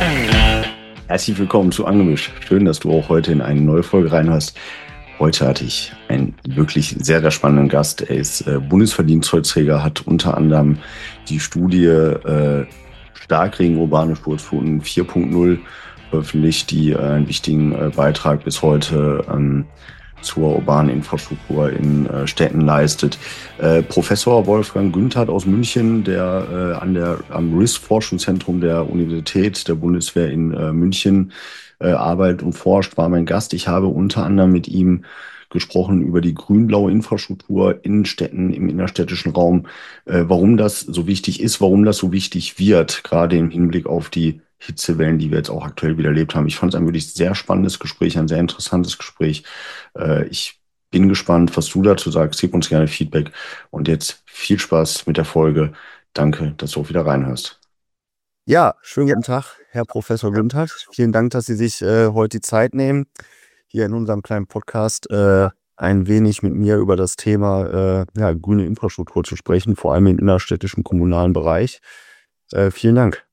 Herzlich willkommen zu Angemischt. Schön, dass du auch heute in eine neue Folge reinhörst. Heute hatte ich einen wirklich sehr, sehr spannenden Gast. Er ist Bundesverdienstkreuzträger, hat unter anderem die Studie Starkregen urbane Sturzfluten 4.0 veröffentlicht, die einen wichtigen Beitrag bis heute zur urbanen Infrastruktur in Städten leistet. Professor Wolfgang Günthert aus München, der am RIS-Forschungszentrum der Universität der Bundeswehr in München arbeitet und forscht, war mein Gast. Ich habe unter anderem mit ihm gesprochen über die grün-blaue Infrastruktur in Städten, im innerstädtischen Raum, warum das so wichtig ist, warum das so wichtig wird, gerade im Hinblick auf die Hitzewellen, die wir jetzt auch aktuell wieder erlebt haben. Ich fand es ein wirklich sehr spannendes Gespräch, ein sehr interessantes Gespräch. Ich bin gespannt, was du dazu sagst. Gib uns gerne Feedback. Und jetzt viel Spaß mit der Folge. Danke, dass du auch wieder reinhörst. Ja, schönen guten Tag, Herr Professor Günthert. Vielen Dank, dass Sie sich heute die Zeit nehmen, hier in unserem kleinen Podcast ein wenig mit mir über das Thema grüne Infrastruktur zu sprechen, vor allem im innerstädtischen kommunalen Bereich. Vielen Dank.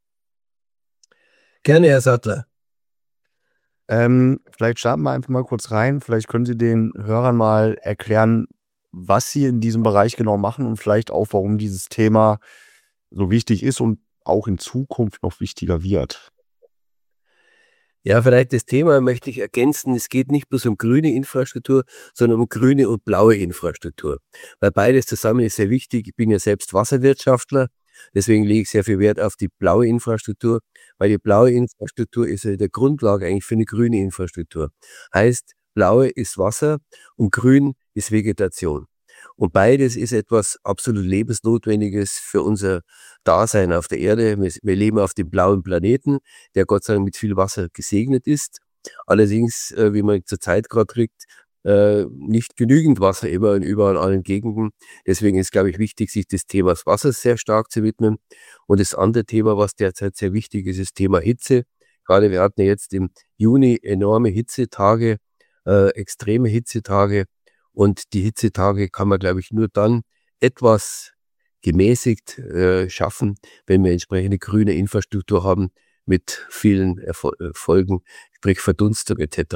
Gerne, Herr Sattler. Vielleicht starten wir einfach mal kurz rein. Vielleicht können Sie den Hörern mal erklären, was Sie in diesem Bereich genau machen und vielleicht auch, warum dieses Thema so wichtig ist und auch in Zukunft noch wichtiger wird. Ja, vielleicht das Thema möchte ich ergänzen. Es geht nicht bloß um grüne Infrastruktur, sondern um grüne und blaue Infrastruktur. Weil beides zusammen ist sehr wichtig. Ich bin ja selbst Wasserwirtschaftler. Deswegen lege ich sehr viel Wert auf die blaue Infrastruktur, weil die blaue Infrastruktur ist ja der Grundlage eigentlich für eine grüne Infrastruktur. Heißt, blaue ist Wasser und grün ist Vegetation. Und beides ist etwas absolut Lebensnotwendiges für unser Dasein auf der Erde. Wir leben auf dem blauen Planeten, der Gott sei Dank mit viel Wasser gesegnet ist. Allerdings, wie man zurzeit gerade kriegt, nicht genügend Wasser immer und überall in allen Gegenden. Deswegen ist, glaube ich, wichtig, sich des Themas Wasser sehr stark zu widmen. Und das andere Thema, was derzeit sehr wichtig ist, ist das Thema Hitze. Gerade wir hatten ja jetzt im Juni enorme Hitzetage, extreme Hitzetage. Und die Hitzetage kann man, glaube ich, nur dann etwas gemäßigt schaffen, wenn wir entsprechende grüne Infrastruktur haben mit vielen Folgen, sprich Verdunstung etc.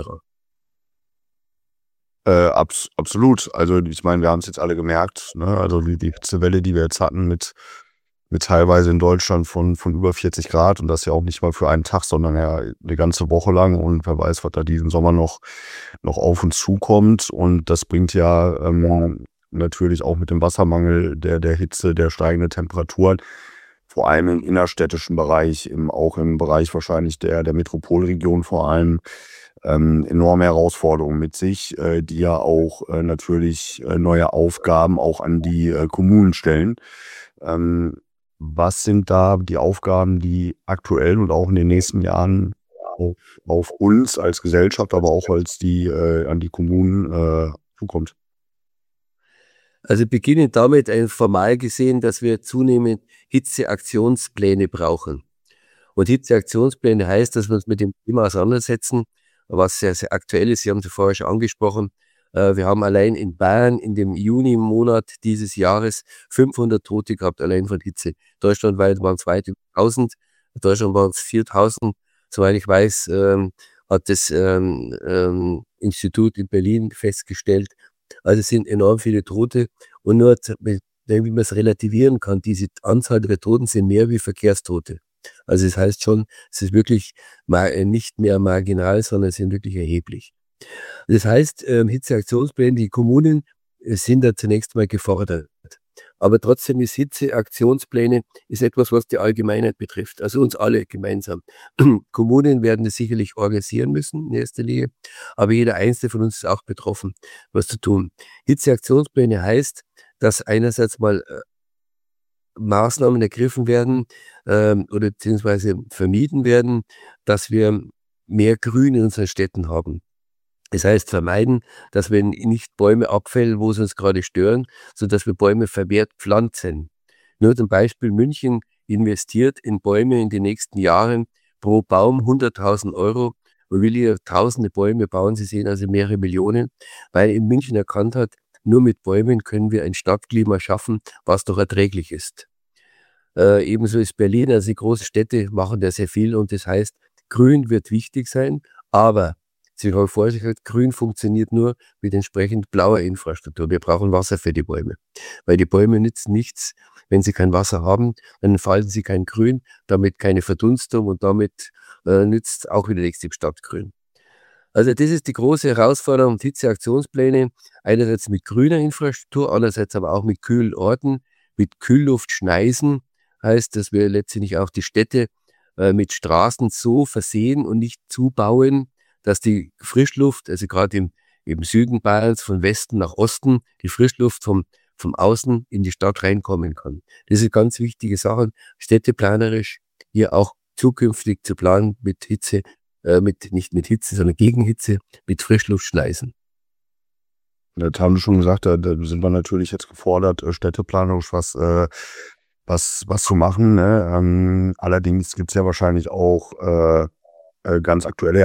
Absolut. Also ich meine, wir haben es jetzt alle gemerkt, ne? Also die Hitzewelle, die wir jetzt hatten mit teilweise in Deutschland von über 40 Grad und das ja auch nicht mal für einen Tag, sondern ja eine ganze Woche lang und wer weiß, was da diesen Sommer noch auf uns zukommt und das bringt ja natürlich auch mit dem Wassermangel, der Hitze, der steigenden Temperaturen, vor allem im innerstädtischen Bereich, auch im Bereich wahrscheinlich der Metropolregion vor allem, enorme Herausforderungen mit sich, die ja auch natürlich neue Aufgaben auch an die Kommunen stellen. Was sind da die Aufgaben, die aktuell und auch in den nächsten Jahren auf uns als Gesellschaft, aber auch als an die Kommunen zukommt? Also beginnend damit formal gesehen, dass wir zunehmend Hitzeaktionspläne brauchen. Und Hitzeaktionspläne heißt, dass wir uns mit dem Thema auseinandersetzen, was sehr, sehr aktuell ist. Sie haben es vorher schon angesprochen. Wir haben allein in Bayern in dem Juni-Monat dieses Jahres 500 Tote gehabt, allein von Hitze. Deutschlandweit waren es weit über 1000, in Deutschland waren es 4000. Soweit ich weiß, hat das Institut in Berlin festgestellt. Also es sind enorm viele Tote. Und nur, wie man es relativieren kann, diese Anzahl der Toten sind mehr wie Verkehrstote. Also das heißt schon, es ist wirklich nicht mehr marginal, sondern es sind wirklich erheblich. Das heißt, Hitzeaktionspläne, die Kommunen sind da zunächst mal gefordert. Aber trotzdem ist Hitzeaktionspläne ist etwas, was die Allgemeinheit betrifft, also uns alle gemeinsam. Kommunen werden es sicherlich organisieren müssen in erster Linie, aber jeder Einzelne von uns ist auch betroffen, was zu tun. Hitzeaktionspläne heißt, dass einerseits mal Maßnahmen ergriffen werden oder beziehungsweise vermieden werden, dass wir mehr Grün in unseren Städten haben. Das heißt, vermeiden, dass wir nicht Bäume abfällen, wo sie uns gerade stören, sondern dass wir Bäume vermehrt pflanzen. Nur zum Beispiel München investiert in Bäume in den nächsten Jahren pro Baum 100.000 Euro und will hier tausende Bäume bauen. Sie sehen also mehrere Millionen, weil in München erkannt hat, nur mit Bäumen können wir ein Stadtklima schaffen, was doch erträglich ist. Ebenso ist Berlin, also die großen Städte machen da sehr viel und das heißt, Grün wird wichtig sein, aber Sie haben vorher gesagt, Grün funktioniert nur mit entsprechend blauer Infrastruktur. Wir brauchen Wasser für die Bäume, weil die Bäume nützen nichts, wenn sie kein Wasser haben, dann entfalten sie kein Grün, damit keine Verdunstung und damit nützt auch wieder nichts im Stadtgrün. Also das ist die große Herausforderung und Hitzeaktionspläne, einerseits mit grüner Infrastruktur, andererseits aber auch mit kühlen Orten, mit Kühlluftschneisen, heißt, dass wir letztendlich auch die Städte mit Straßen so versehen und nicht zubauen, dass die Frischluft, also gerade im Süden Bayerns von Westen nach Osten, die Frischluft vom Außen in die Stadt reinkommen kann. Das ist eine ganz wichtige Sache, städteplanerisch hier auch zukünftig zu planen mit Hitze, nicht mit Hitze, sondern gegen Hitze, mit Frischluftschneisen. Das haben wir schon gesagt, da sind wir natürlich jetzt gefordert, städteplanerisch was zu machen. Ne? Allerdings gibt es ja wahrscheinlich auch ganz aktuelle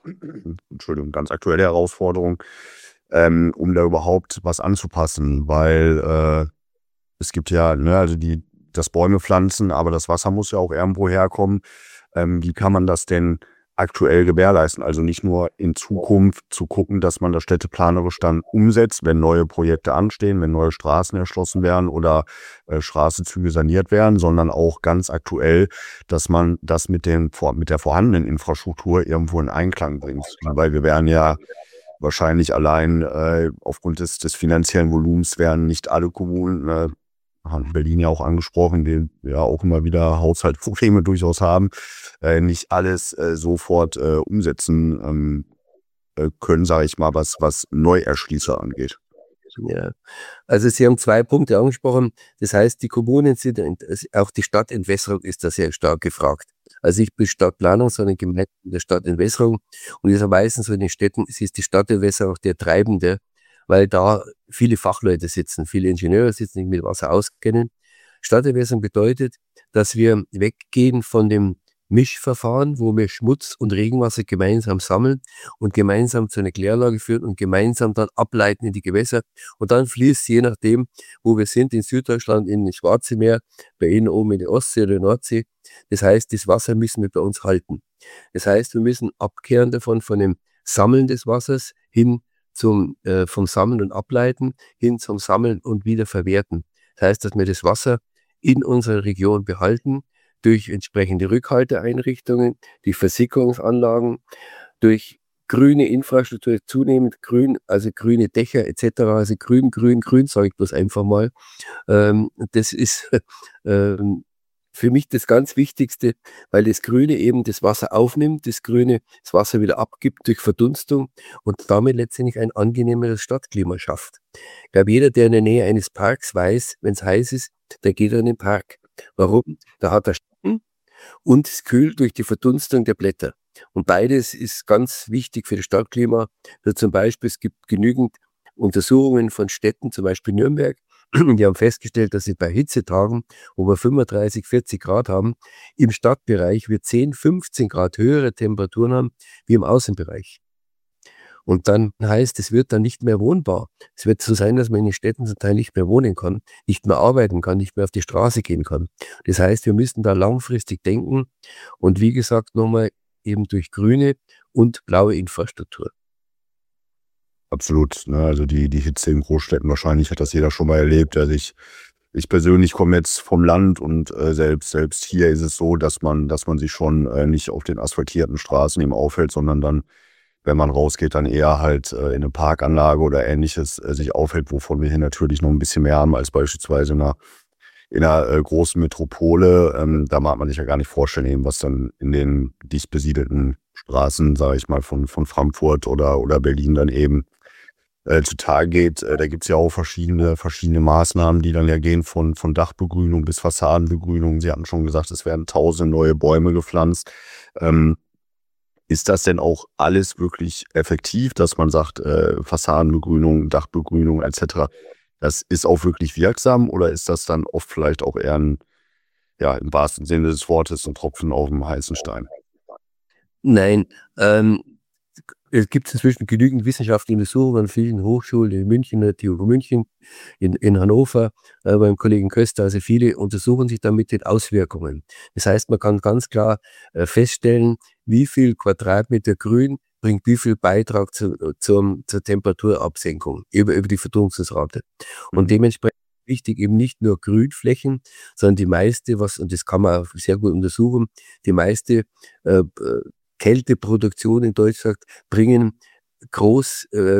Herausforderungen, um da überhaupt was anzupassen, weil es gibt ja, ne, also das Bäume pflanzen, aber das Wasser muss ja auch irgendwo herkommen. Wie kann man das denn aktuell gewährleisten? Also nicht nur in Zukunft zu gucken, dass man das städteplanerisch dann umsetzt, wenn neue Projekte anstehen, wenn neue Straßen erschlossen werden oder Straßenzüge saniert werden, sondern auch ganz aktuell, dass man das mit der vorhandenen Infrastruktur irgendwo in Einklang bringt. Weil wir werden ja wahrscheinlich allein aufgrund des finanziellen Volumens werden nicht alle Kommunen, haben Berlin ja auch angesprochen, die ja auch immer wieder Haushaltsprobleme durchaus haben, nicht alles sofort umsetzen können, sage ich mal, was Neuerschließer angeht. Ja, also Sie haben 2 Punkte angesprochen. Das heißt, die Kommunen sind, auch die Stadtentwässerung ist da sehr stark gefragt. Also nicht bis Stadtplanung, sondern Gemeinden der Stadtentwässerung. Und das ist meistens so in den Städten, es ist die Stadtentwässerung auch der Treibende, weil da viele Fachleute sitzen, viele Ingenieure sitzen, die mit Wasser auskennen. Stadtentwässerung bedeutet, dass wir weggehen von dem Mischverfahren, wo wir Schmutz und Regenwasser gemeinsam sammeln und gemeinsam zu einer Kläranlage führen und gemeinsam dann ableiten in die Gewässer. Und dann fließt, je nachdem, wo wir sind, in Süddeutschland, in das Schwarze Meer, bei Ihnen oben in die Ostsee oder Nordsee. Das heißt, das Wasser müssen wir bei uns halten. Das heißt, wir müssen abkehren davon, von dem Sammeln des Wassers hin vom Sammeln und Ableiten, hin zum Sammeln und wieder verwerten. Das heißt, dass wir das Wasser in unserer Region behalten, durch entsprechende Rückhalteeinrichtungen, die Versickerungsanlagen, durch grüne Infrastruktur, zunehmend grün, also grüne Dächer etc., also grün, sage ich bloß einfach mal. Das ist für mich das ganz Wichtigste, weil das Grüne eben das Wasser aufnimmt, das Grüne das Wasser wieder abgibt durch Verdunstung und damit letztendlich ein angenehmeres Stadtklima schafft. Ich glaube, jeder, der in der Nähe eines Parks weiß, wenn es heiß ist, der geht in den Park. Warum? Da hat er Schatten und es kühlt durch die Verdunstung der Blätter. Und beides ist ganz wichtig für das Stadtklima. Also zum Beispiel, es gibt genügend Untersuchungen von Städten, zum Beispiel Nürnberg, die haben festgestellt, dass sie bei Hitzetagen, wo wir 35, 40 Grad haben, im Stadtbereich wir 10, 15 Grad höhere Temperaturen haben wie im Außenbereich. Und dann heißt, es wird dann nicht mehr wohnbar. Es wird so sein, dass man in den Städten zum Teil nicht mehr wohnen kann, nicht mehr arbeiten kann, nicht mehr auf die Straße gehen kann. Das heißt, wir müssen da langfristig denken und wie gesagt nochmal eben durch grüne und blaue Infrastruktur. Absolut. Ne? Also die Hitze in Großstädten, wahrscheinlich hat das jeder schon mal erlebt. Also ich persönlich komme jetzt vom Land und selbst hier ist es so, dass man sich schon nicht auf den asphaltierten Straßen eben aufhält, sondern dann, wenn man rausgeht, dann eher halt in eine Parkanlage oder Ähnliches sich aufhält, wovon wir hier natürlich noch ein bisschen mehr haben als beispielsweise in einer großen Metropole. Da mag man sich ja gar nicht vorstellen, eben, was dann in den dicht besiedelten Straßen, sage ich mal, von Frankfurt oder Berlin dann eben zutage geht. Da gibt es ja auch verschiedene Maßnahmen, die dann ja gehen von Dachbegrünung bis Fassadenbegrünung. Sie hatten schon gesagt, es werden 1000 neue Bäume gepflanzt. Ist das denn auch alles wirklich effektiv, dass man sagt, Fassadenbegrünung, Dachbegrünung etc., das ist auch wirklich wirksam oder ist das dann oft vielleicht auch eher im wahrsten Sinne des Wortes ein Tropfen auf dem heißen Stein? Nein, Es gibt inzwischen genügend wissenschaftliche Untersuchungen an vielen Hochschulen in München, der TU München, in Hannover, beim Kollegen Köster. Also viele untersuchen sich dann mit den Auswirkungen. Das heißt, man kann ganz klar feststellen, wie viel Quadratmeter Grün bringt wie viel Beitrag zur Temperaturabsenkung über die Verdunstungsrate. Und dementsprechend wichtig eben nicht nur Grünflächen, sondern die meiste, und das kann man auch sehr gut untersuchen, die meiste Kälteproduktion in Deutschland bringen große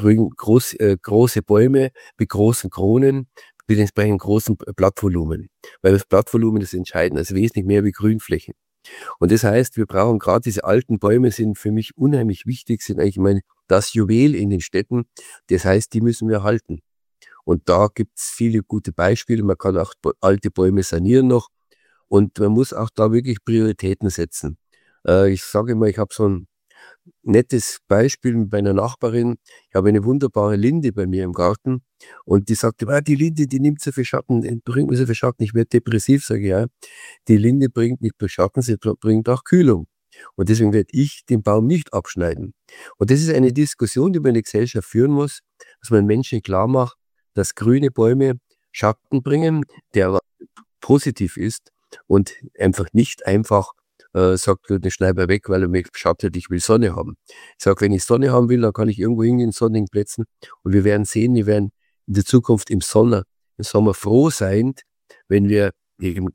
Bäume mit großen Kronen, mit entsprechend großem Blattvolumen. Weil das Blattvolumen ist entscheidend, also wesentlich mehr wie Grünflächen. Und das heißt, wir brauchen gerade diese alten Bäume, sind für mich unheimlich wichtig, sind eigentlich das Juwel in den Städten. Das heißt, die müssen wir halten. Und da gibt's viele gute Beispiele. Man kann auch alte Bäume sanieren noch. Und man muss auch da wirklich Prioritäten setzen. Ich sage immer, ich habe so ein nettes Beispiel mit meiner Nachbarin. Ich habe eine wunderbare Linde bei mir im Garten. Und die sagte, die Linde, die nimmt so viel Schatten, bringt mir so viel Schatten. Ich werde depressiv, sage ich, ja. Die Linde bringt nicht nur Schatten, sie bringt auch Kühlung. Und deswegen werde ich den Baum nicht abschneiden. Und das ist eine Diskussion, die man in der Gesellschaft führen muss, dass man Menschen klar macht, dass grüne Bäume Schatten bringen, der aber positiv ist und einfach nicht einfach sagt, den Schneider weg, weil er mich schattet, ich will Sonne haben. Ich sage, wenn ich Sonne haben will, dann kann ich irgendwo hingehen in sonnigen Plätzen und wir werden sehen, wir werden in der Zukunft im Sommer froh sein, wenn wir eben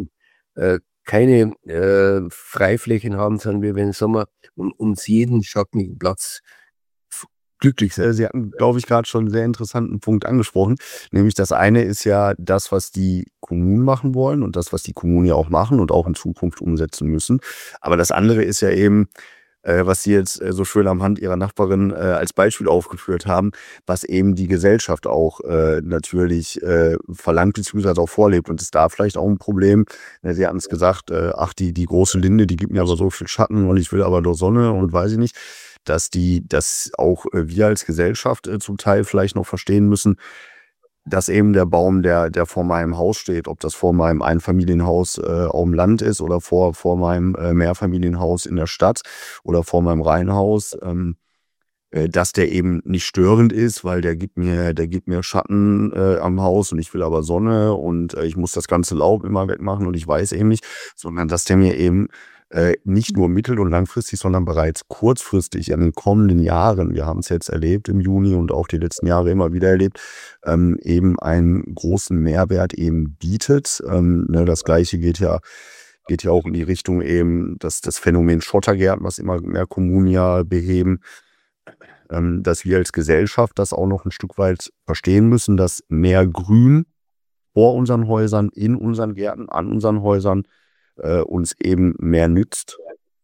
keine Freiflächen haben, sondern wir werden im Sommer uns jeden schattigen Platz glücklich sein. Sie hatten, glaube ich, gerade schon einen sehr interessanten Punkt angesprochen. Nämlich das eine ist ja das, was die Kommunen machen wollen und das, was die Kommunen ja auch machen und auch in Zukunft umsetzen müssen. Aber das andere ist ja eben, was Sie jetzt so schön am Hand Ihrer Nachbarin als Beispiel aufgeführt haben, was eben die Gesellschaft auch natürlich verlangt bzw. auch vorlebt. Und ist da vielleicht auch ein Problem. Sie hatten es gesagt, die große Linde, die gibt mir aber so viel Schatten und ich will aber nur Sonne und weiß ich nicht. Dass auch wir als Gesellschaft zum Teil vielleicht noch verstehen müssen, dass eben der Baum, der vor meinem Haus steht, ob das vor meinem Einfamilienhaus auf dem Land ist oder vor meinem Mehrfamilienhaus in der Stadt oder vor meinem Reihenhaus, dass der eben nicht störend ist, weil der gibt mir Schatten am Haus und ich will aber Sonne und ich muss das ganze Laub immer wegmachen und ich weiß eben nicht, sondern dass der mir eben nicht nur mittel- und langfristig, sondern bereits kurzfristig in den kommenden Jahren, wir haben es jetzt erlebt im Juni und auch die letzten Jahre immer wieder erlebt, eben einen großen Mehrwert eben bietet. Das Gleiche geht ja auch in die Richtung eben, dass das Phänomen Schottergärten, was immer mehr Kommunen ja beheben, dass wir als Gesellschaft das auch noch ein Stück weit verstehen müssen, dass mehr Grün vor unseren Häusern, in unseren Gärten, an unseren Häusern uns eben mehr nützt.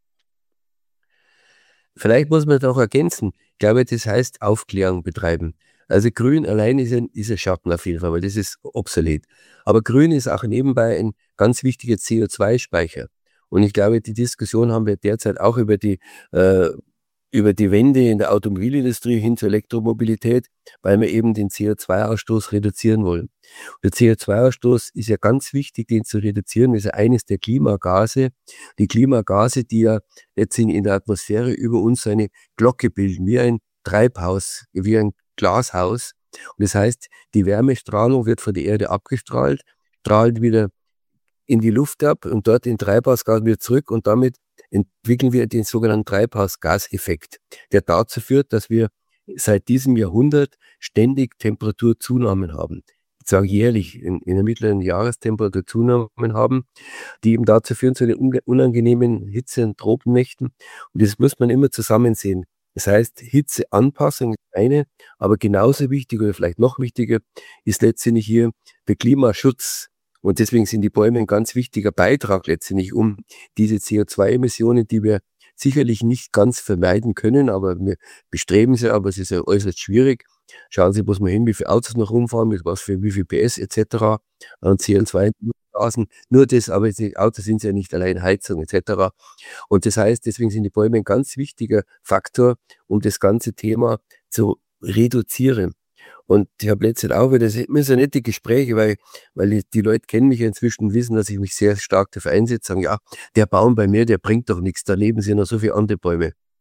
Vielleicht muss man das auch ergänzen. Ich glaube, das heißt Aufklärung betreiben. Also Grün allein ist ein Schatten auf jeden Fall, weil das ist obsolet. Aber Grün ist auch nebenbei ein ganz wichtiger CO2-Speicher. Und ich glaube, die Diskussion haben wir derzeit auch über die Wende in der Automobilindustrie hin zur Elektromobilität, weil wir eben den CO2-Ausstoß reduzieren wollen. Und der CO2-Ausstoß ist ja ganz wichtig, den zu reduzieren. Das ist ja eines der Klimagase. Die Klimagase, die ja letztendlich in der Atmosphäre über uns eine Glocke bilden, wie ein Treibhaus, wie ein Glashaus. Und das heißt, die Wärmestrahlung wird von der Erde abgestrahlt, strahlt wieder in die Luft ab und dort in Treibhausgas wieder zurück und damit entwickeln wir den sogenannten Treibhausgaseffekt, der dazu führt, dass wir seit diesem Jahrhundert ständig Temperaturzunahmen haben. Ich sage jährlich in der mittleren Jahrestemperaturzunahmen haben, die eben dazu führen zu den unangenehmen Hitze- und Tropennächten. Und das muss man immer zusammen sehen. Das heißt, Hitzeanpassung ist eine, aber genauso wichtig oder vielleicht noch wichtiger ist letztendlich hier der Klimaschutz. Und deswegen sind die Bäume ein ganz wichtiger Beitrag letztendlich, um diese CO2-Emissionen, die wir sicherlich nicht ganz vermeiden können, aber wir bestreben sie, aber es ist ja äußerst schwierig. Schauen Sie bloß mal hin, wie viele Autos noch rumfahren, mit wie viel PS etc. und CO2-Gasen. Nur das, aber die Autos sind ja nicht allein Heizung etc. Und das heißt, deswegen sind die Bäume ein ganz wichtiger Faktor, um das ganze Thema zu reduzieren. Und ich habe letztens auch wieder, das sind so nette Gespräche, weil die Leute kennen mich ja inzwischen und wissen, dass ich mich sehr stark dafür einsetze, sagen, ja, der Baum bei mir, der bringt doch nichts, da leben ja noch so viele andere Bäume.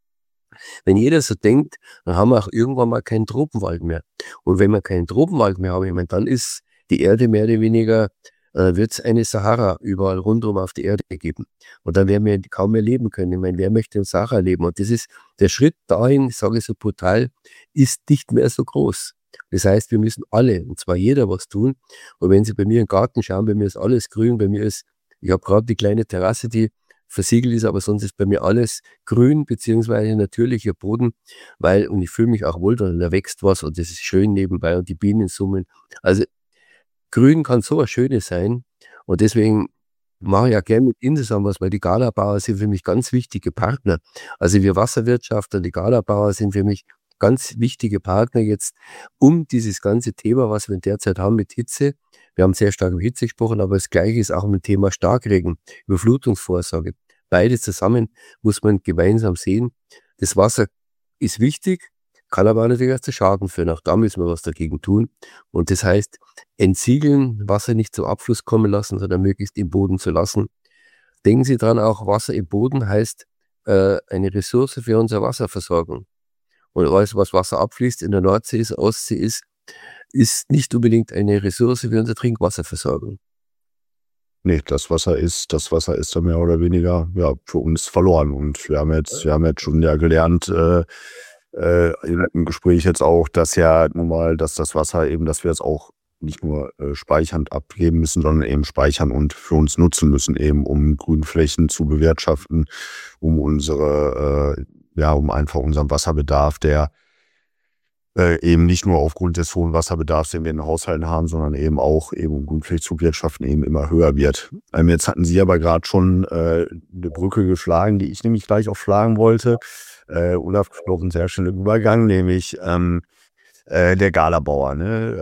Wenn jeder so denkt, dann haben wir auch irgendwann mal keinen Tropenwald mehr. Und wenn wir keinen Tropenwald mehr haben, ich meine, dann ist die Erde mehr oder weniger, wird es eine Sahara überall rundum auf die Erde geben. Und dann werden wir kaum mehr leben können. Ich meine, wer möchte in Sahara leben? Und das ist der Schritt dahin, ich sage es so brutal, ist nicht mehr so groß. Das heißt, wir müssen alle, und zwar jeder, was tun. Und wenn Sie bei mir im Garten schauen, bei mir ist alles grün, ich habe gerade die kleine Terrasse, die versiegelt ist, aber sonst ist bei mir alles grün, beziehungsweise natürlicher Boden, und ich fühle mich auch wohl, da wächst was und das ist schön nebenbei und die Bienen summen. Also grün kann so was Schönes sein und deswegen mache ich ja gerne mit Ihnen zusammen was, weil die Galabauer sind für mich ganz wichtige Partner. Also wir Wasserwirtschaftler, die Galabauer sind für mich ganz wichtige Partner jetzt um dieses ganze Thema, was wir derzeit haben mit Hitze. Wir haben sehr stark über Hitze gesprochen, aber das Gleiche ist auch mit dem Thema Starkregen, Überflutungsvorsorge. Beides zusammen muss man gemeinsam sehen. Das Wasser ist wichtig, kann aber auch natürlich auch zu Schaden führen. Auch da müssen wir was dagegen tun. Und das heißt, entsiegeln, Wasser nicht zum Abfluss kommen lassen, sondern möglichst im Boden zu lassen. Denken Sie dran, auch Wasser im Boden heißt eine Ressource für unsere Wasserversorgung. Und alles, was Wasser abfließt, in der Nordsee ist, Ostsee ist nicht unbedingt eine Ressource für unsere Trinkwasserversorgung. Nee, das Wasser ist dann mehr oder weniger, ja, für uns verloren. Und wir haben jetzt schon ja gelernt, im Gespräch jetzt auch, dass ja nun mal, dass das Wasser eben, dass wir es auch nicht nur speichernd abgeben müssen, sondern eben speichern und für uns nutzen müssen, eben um Grünflächen zu bewirtschaften, um um einfach unseren Wasserbedarf, der eben nicht nur aufgrund des hohen Wasserbedarfs, den wir in den Haushalten haben, sondern eben auch um Grünfläche zu wirtschaften, eben immer höher wird. Jetzt hatten Sie aber gerade schon eine Brücke geschlagen, die ich nämlich gleich auch schlagen wollte. Olaf Knochen, sehr schöner Übergang, nämlich der Galabauer.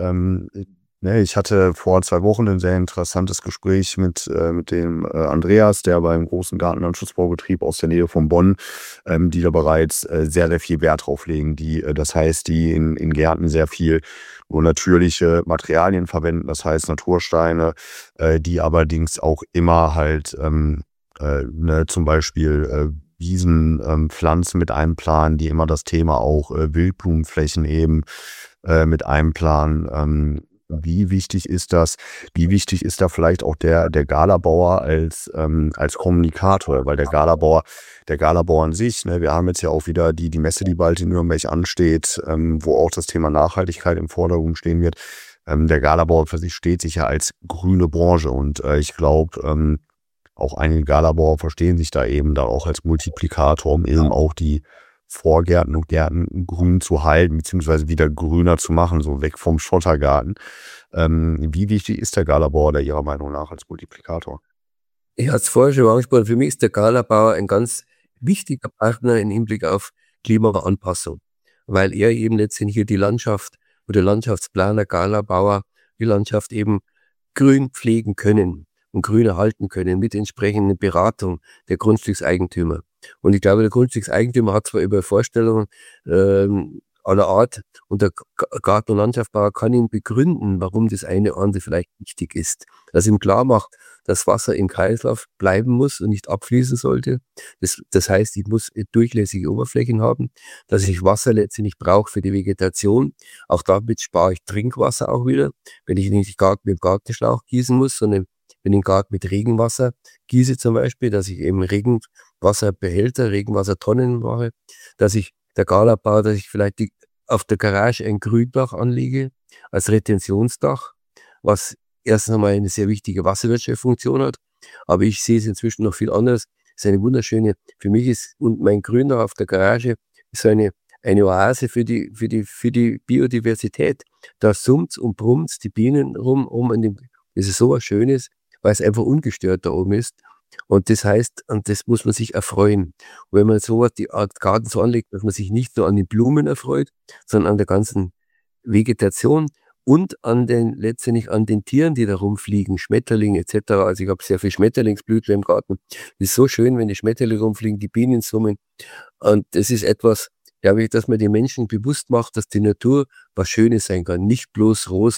Ich hatte vor 2 Wochen ein sehr interessantes Gespräch mit dem Andreas, der beim großen Gartenlandschutzbaubetrieb aus der Nähe von Bonn, die da bereits sehr, sehr viel Wert drauf legen. Das heißt, die in Gärten sehr viel nur natürliche Materialien verwenden, das heißt Natursteine, die allerdings auch immer halt zum Beispiel Wiesen, Pflanzen mit einplanen, die immer das Thema auch Wildblumenflächen eben mit einplanen. Wie wichtig ist das? Wie wichtig ist da vielleicht auch der Galabauer als Kommunikator? Weil der Galabauer an sich, ne, wir haben jetzt ja auch wieder die Messe, die bald in Nürnberg ansteht, wo auch das Thema Nachhaltigkeit im Vordergrund stehen wird. Der Galabauer für sich steht sich ja als grüne Branche und ich glaube, auch einige Galabauer verstehen sich da eben da auch als Multiplikator, um eben auch die Vorgärten und Gärten grün zu halten, beziehungsweise wieder grüner zu machen, so weg vom Schottergarten. Wie wichtig ist der Galabauer da Ihrer Meinung nach als Multiplikator? Ich hatte es vorher schon angesprochen, für mich ist der Galabauer ein ganz wichtiger Partner im Hinblick auf Klimaanpassung, weil er eben letztendlich hier die Landschaft oder Landschaftsplaner Galabauer die Landschaft eben grün pflegen können und grün erhalten können mit entsprechender Beratung der Grundstückseigentümer. Und ich glaube, der Grundstückseigentümer hat zwar über Vorstellungen aller Art und der Garten- und Landschaftsbauer kann ihm begründen, warum das eine oder andere vielleicht wichtig ist. Dass ihm klar macht, dass Wasser im Kreislauf bleiben muss und nicht abfließen sollte. Das heißt, ich muss durchlässige Oberflächen haben, dass ich Wasser letztendlich brauche für die Vegetation. Auch damit spare ich Trinkwasser auch wieder, wenn ich nicht mit dem Gartenschlauch gießen muss, sondern wenn ich den Garten mit Regenwasser gieße zum Beispiel, dass ich eben Regenwasserbehälter, Regenwassertonnen mache, dass ich vielleicht auf der Garage ein Gründach anlege als Retentionsdach, was erstens einmal eine sehr wichtige Wasserwirtschaftsfunktion hat, aber ich sehe es inzwischen noch viel anders. Es ist eine wunderschöne, für mich ist und mein Gründach auf der Garage ist so eine Oase für die Biodiversität. Da summt's und brummt's die Bienen rum das ist so was Schönes, weil es einfach ungestört da oben ist. Und das heißt, und das muss man sich erfreuen. Und wenn man so die Art Garten so anlegt, dass man sich nicht nur an den Blumen erfreut, sondern an der ganzen Vegetation und letztendlich an den Tieren, die da rumfliegen, Schmetterlinge etc. Also ich habe sehr viel Schmetterlingsblüten im Garten. Das ist so schön, wenn die Schmetterlinge rumfliegen, die Bienen summen. Und das ist etwas, glaube ich, dass man den Menschen bewusst macht, dass die Natur was Schönes sein kann, nicht bloß Rosen,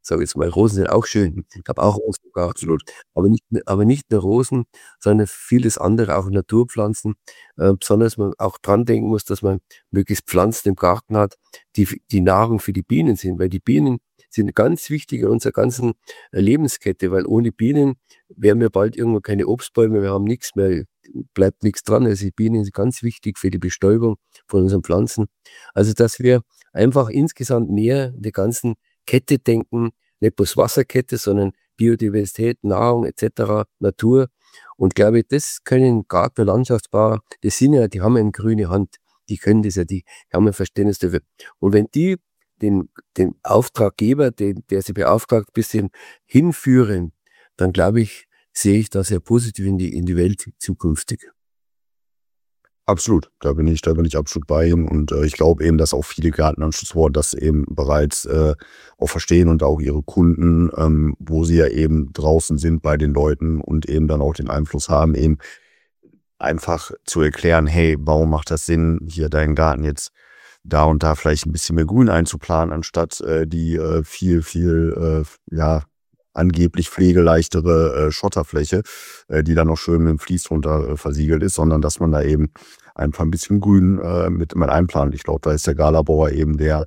sage jetzt mal, Rosen sind auch schön. Ich habe auch Rosen im Garten. Absolut. Aber nicht nur Rosen, sondern vieles andere, auch Naturpflanzen. Besonders man auch dran denken muss, dass man möglichst Pflanzen im Garten hat, die Nahrung für die Bienen sind, weil die Bienen sind ganz wichtig in unserer ganzen Lebenskette, weil ohne Bienen wären wir bald irgendwo keine Obstbäume, wir haben nichts mehr, bleibt nichts dran. Also die Bienen sind ganz wichtig für die Bestäubung von unseren Pflanzen. Also dass wir einfach insgesamt mehr in der ganzen Kette denken, nicht bloß Wasserkette, sondern Biodiversität, Nahrung etc., Natur. Und glaube ich, das können Garten- und Landschaftsbauer, die haben eine grüne Hand, die können das ja, die haben ein Verständnis dafür. Und wenn die den Auftraggeber, der sie beauftragt, ein bisschen hinführen, dann glaube ich, sehe ich das sehr positiv in die Welt zukünftig. Absolut, da bin ich absolut bei ihm und ich glaube eben, dass auch viele Gartenanschlussbauer das eben bereits auch verstehen und auch ihre Kunden, wo sie ja eben draußen sind bei den Leuten und eben dann auch den Einfluss haben, eben einfach zu erklären, hey, warum macht das Sinn, hier deinen Garten jetzt da und da vielleicht ein bisschen mehr Grün einzuplanen, anstatt die viel angeblich pflegeleichtere Schotterfläche, die dann noch schön mit dem Vlies drunter versiegelt ist, sondern dass man da eben einfach ein bisschen Grün mit einplant. Ich glaube, da ist der Galabauer eben der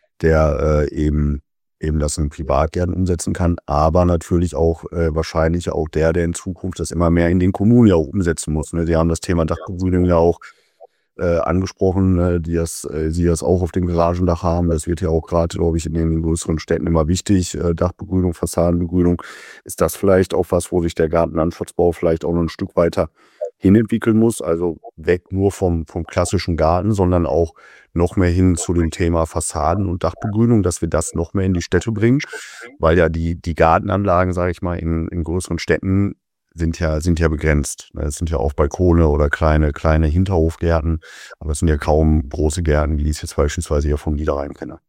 eben das in Privatgärten umsetzen kann, aber natürlich auch wahrscheinlich auch der in Zukunft das immer mehr in den Kommunen ja auch umsetzen muss. Ne? Die haben das Thema Dachbegrünung ja auch angesprochen, sie das auch auf dem Garagendach haben. Das wird ja auch gerade, glaube ich, in den größeren Städten immer wichtig. Dachbegrünung, Fassadenbegrünung. Ist das vielleicht auch was, wo sich der Gartenlandschaftsbau vielleicht auch noch ein Stück weiter hinentwickeln muss? Also weg nur vom klassischen Garten, sondern auch noch mehr hin zu dem Thema Fassaden- und Dachbegrünung, dass wir das noch mehr in die Städte bringen. Weil ja die Gartenanlagen, sage ich mal, in größeren Städten sind ja begrenzt. Es sind ja auch Balkone oder kleine Hinterhofgärten, aber es sind ja kaum große Gärten, wie ich es jetzt beispielsweise hier vom Niederrhein kenne.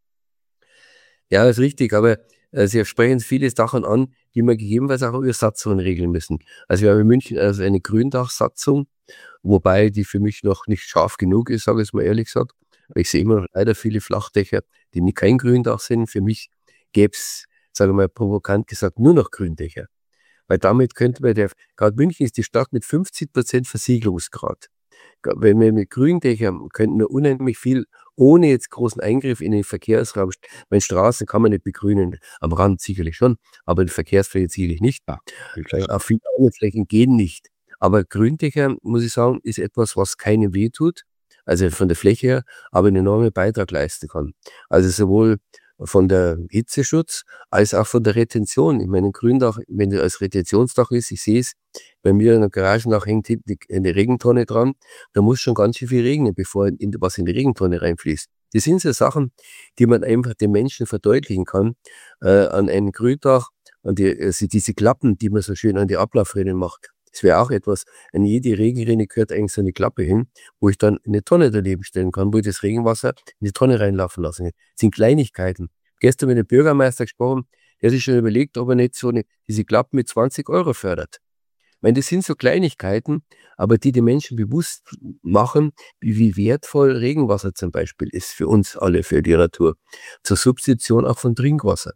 Ja, ist richtig, aber Sie sprechen viele Sachen an, die wir gegebenenfalls auch über Satzungen regeln müssen. Also wir haben in München also eine Gründachsatzung, wobei die für mich noch nicht scharf genug ist, sage ich es mal ehrlich gesagt. Ich sehe immer noch leider viele Flachdächer, die kein Gründach sind. Für mich gäbe es, sage ich mal provokant gesagt, nur noch Gründächer. Weil damit könnte man, gerade München ist die Stadt mit 50% Versiegelungsgrad. Wenn wir mit Gründächern könnten wir unheimlich viel, ohne jetzt großen Eingriff in den Verkehrsraum, meine Straßen kann man nicht begrünen, am Rand sicherlich schon, aber die Verkehrsfläche sicherlich nicht. Auch viele andere Flächen gehen nicht. Aber Gründächer, muss ich sagen, ist etwas, was keinem wehtut, also von der Fläche her, aber einen enormen Beitrag leisten kann. Also sowohl von der Hitzeschutz als auch von der Retention. Ich meine, ein Gründach, wenn es als Retentionsdach ist, ich sehe es, bei mir in der Garagendach hängt hinten eine Regentonne dran, da muss schon ganz schön viel regnen, bevor was in die Regentonne reinfließt. Das sind so Sachen, die man einfach den Menschen verdeutlichen kann, an einem Gründach, also diese Klappen, die man so schön an die Ablaufrinnen macht. Das wäre auch etwas, an jede Regenrinne gehört eigentlich so eine Klappe hin, wo ich dann eine Tonne daneben stellen kann, wo ich das Regenwasser in die Tonne reinlaufen lassen kann. Das sind Kleinigkeiten. Gestern mit dem Bürgermeister gesprochen, der sich schon überlegt, ob er nicht diese Klappen mit 20 Euro fördert. Ich meine, das sind so Kleinigkeiten, aber die Menschen bewusst machen, wie wertvoll Regenwasser zum Beispiel ist für uns alle, für die Natur. Zur Substitution auch von Trinkwasser.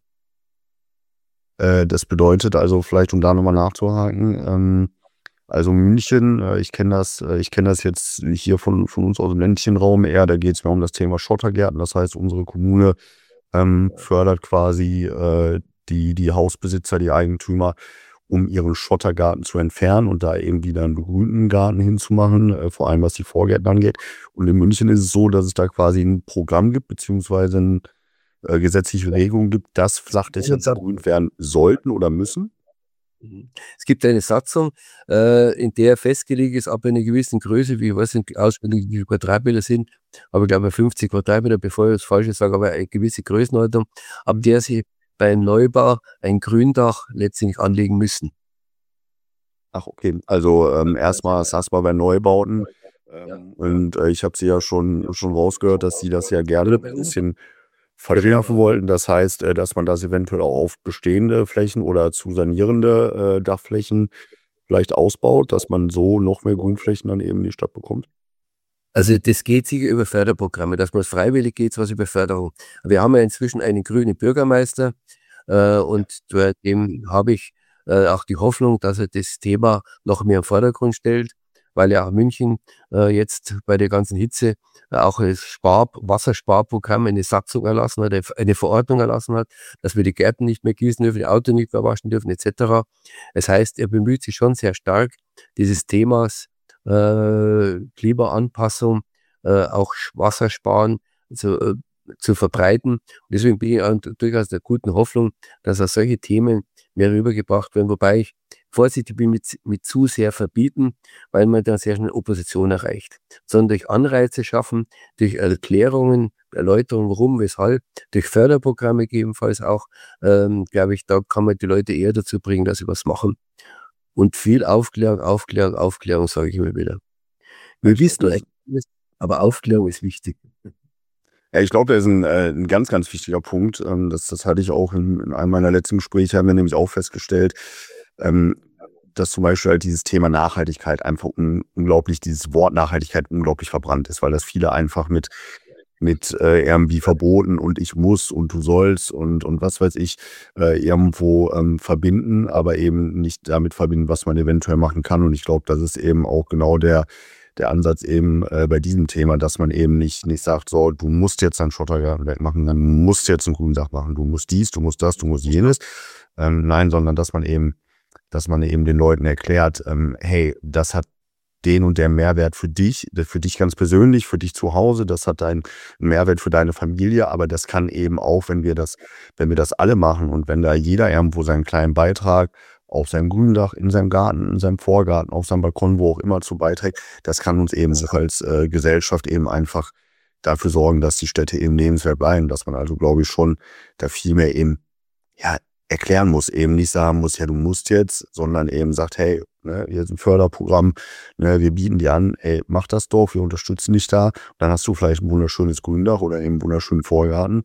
Das bedeutet also, vielleicht um da nochmal nachzuhaken, also München, ich kenne das jetzt hier von uns aus dem ländlichen Raum eher, da geht es mir um das Thema Schottergärten. Das heißt, unsere Kommune fördert quasi die Hausbesitzer, die Eigentümer, um ihren Schottergarten zu entfernen und da eben wieder einen begrünten Garten hinzumachen, vor allem was die Vorgärten angeht. Und in München ist es so, dass es da quasi ein Programm gibt, beziehungsweise eine gesetzliche Regelung gibt, dass Flachdächer begrünt werden sollten oder müssen. Es gibt eine Satzung, in der festgelegt ist, ab einer gewissen Größe, wie ich weiß nicht auswendig, wie viele Quadratmeter sind, aber ich glaube 50 Quadratmeter, bevor ich das Falsche sage, aber eine gewisse Größenordnung, ab der sie beim Neubau ein Gründach letztendlich anlegen müssen. Ach, okay. Also erstmal bei Neubauten. Und ich habe sie ja schon rausgehört, dass sie das ja gerne ein bisschen verringern wollten. Das heißt, dass man das eventuell auch auf bestehende Flächen oder zu sanierende Dachflächen vielleicht ausbaut, dass man so noch mehr Grünflächen dann eben in die Stadt bekommt. Also das geht sicher über Förderprogramme, dass man es freiwillig geht, was über Förderung. Wir haben ja inzwischen einen grünen Bürgermeister, Und dem habe ich auch die Hoffnung, dass er das Thema noch mehr im Vordergrund stellt, weil ja auch München jetzt bei der ganzen Hitze auch das Wassersparprogramm eine Satzung erlassen hat, eine Verordnung erlassen hat, dass wir die Gärten nicht mehr gießen dürfen, die Autos nicht mehr waschen dürfen, etc. Das heißt, er bemüht sich schon sehr stark, dieses Themas Klimaanpassung, auch Wassersparen zu verbreiten. Und deswegen bin ich auch durchaus der guten Hoffnung, dass auch solche Themen mehr rübergebracht werden, wobei ich vorsichtig bin mit zu sehr verbieten, weil man dann sehr schnell Opposition erreicht. Sondern durch Anreize schaffen, durch Erklärungen, Erläuterungen, warum, weshalb, durch Förderprogramme gegebenenfalls auch, glaube ich, da kann man die Leute eher dazu bringen, dass sie was machen. Und viel Aufklärung, sage ich immer wieder. Wir wissen eigentlich alles, aber Aufklärung ist wichtig. Ja, ich glaube, das ist ein ganz, ganz wichtiger Punkt. Das hatte ich auch in einem meiner letzten Gespräche, haben wir nämlich auch festgestellt, dass zum Beispiel halt dieses Thema Nachhaltigkeit einfach unglaublich, dieses Wort Nachhaltigkeit unglaublich verbrannt ist, weil das viele einfach mit irgendwie verboten und ich muss und du sollst und was weiß ich, irgendwo verbinden, aber eben nicht damit verbinden, was man eventuell machen kann. Und ich glaube, das ist eben auch genau der Ansatz eben bei diesem Thema, dass man eben nicht sagt, so, du musst jetzt einen Schottergarten wegmachen, dann musst du jetzt ein Gründach machen, du musst dies, du musst das, du musst jenes. Nein, sondern dass man eben den Leuten erklärt, hey, das hat den und der Mehrwert für dich ganz persönlich, für dich zu Hause, das hat einen Mehrwert für deine Familie, aber das kann eben auch, wenn wir das alle machen und wenn da jeder irgendwo seinen kleinen Beitrag auf seinem Gründach, in seinem Garten, in seinem Vorgarten, auf seinem Balkon, wo auch immer zu beiträgt, das kann uns eben auch als Gesellschaft eben einfach dafür sorgen, dass die Städte eben lebenswert bleiben, dass man also, glaube ich, schon da viel mehr eben, ja, erklären muss, eben nicht sagen muss, ja, du musst jetzt, sondern eben sagt, hey, ne, hier ist ein Förderprogramm, ne, wir bieten dir an, ey, mach das doch, wir unterstützen dich da. Dann hast du vielleicht ein wunderschönes Gründach oder eben einen wunderschönen Vorgarten,